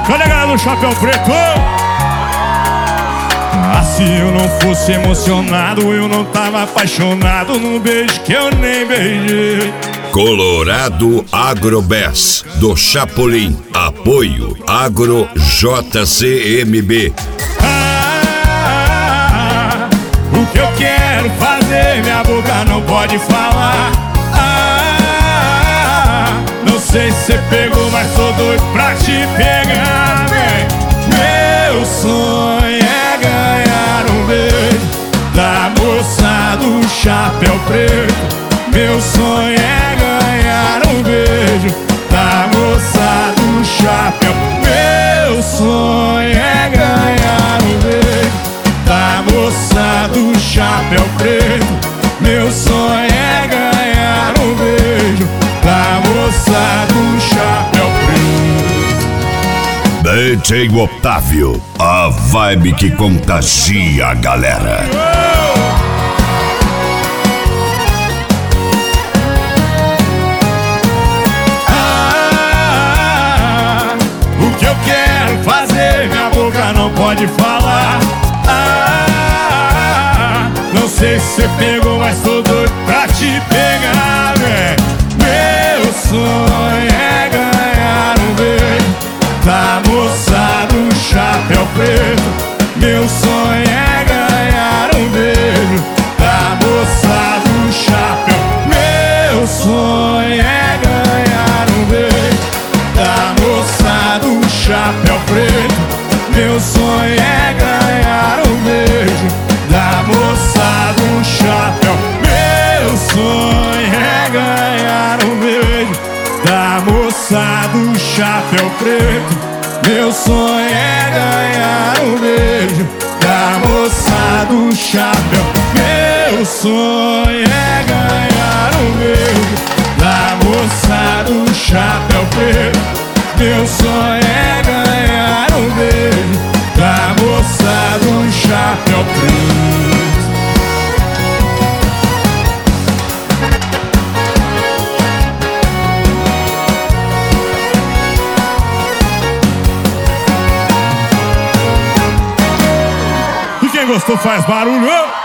Cadê a galera do chapéu preto? Ah, se eu não fosse emocionado, eu não tava apaixonado num beijo que eu nem beijei. Colorado Agrobés, do Chapolin. Apoio Agro JCMB. O que eu quero fazer, minha boca não pode falar. Não sei se você pegou, mas tô doido pra te pegar, véi. Meu sonho é ganhar um beijo da moça do chapéu preto. Meu sonho é ganhar um beijo da moça do chapéu. Meu sonho é ganhar um beijo da moça do chapéu preto. Meu sonho é ganhar um beijo da moça do chapéu preto. DJ Otávio, a vibe que contagia a galera. O que eu quero fazer, minha boca não pode falar. Não sei se você pegou, mas tô doido pra te pegar, véi. Meu sonho é ganhar um beijo da moça do chapéu preto. Meu sonho é ganhar um beijo da moça do chapéu. Meu sonho é ganhar um beijo da moça do chapéu preto. Meu sonho é ganhar um beijo da moça do chapéu. Meu sonho é ganhar um beijo da moça do chapéu preto. Meu sonho é ganhar um beijo da moça do chapéu. Meu sonho é ganhar um beijo da moça do chapéu preto. Meu sonho é ganhar um beijo da moça do chapéu preto. E quem gostou faz barulho.